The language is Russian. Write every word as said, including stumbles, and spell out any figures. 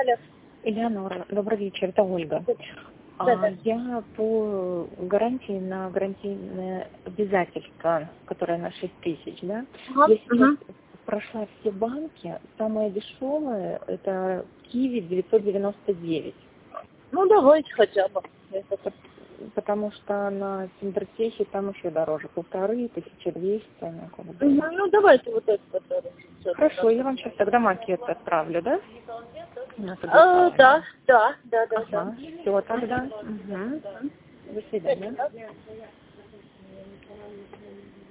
алло. Элеонора, добрый вечер, это Ольга. Да, А, да. я по гарантии на гарантийное обязательство, которое на шесть тысяч, да? Ага. Я сейчас Угу. прошла все банки, самое дешевое это Киви девятьсот девяносто девять. Ну, давайте хотя бы. Потому что на Синтертехе там еще дороже, полторы, тысяча двести, ну, как бы. Угу. Ну, давайте вот это вот. Хорошо, я вам сейчас тогда макет отправлю, да? На А, да, да, да, да, да. Ага, все тогда. Угу. До свидания.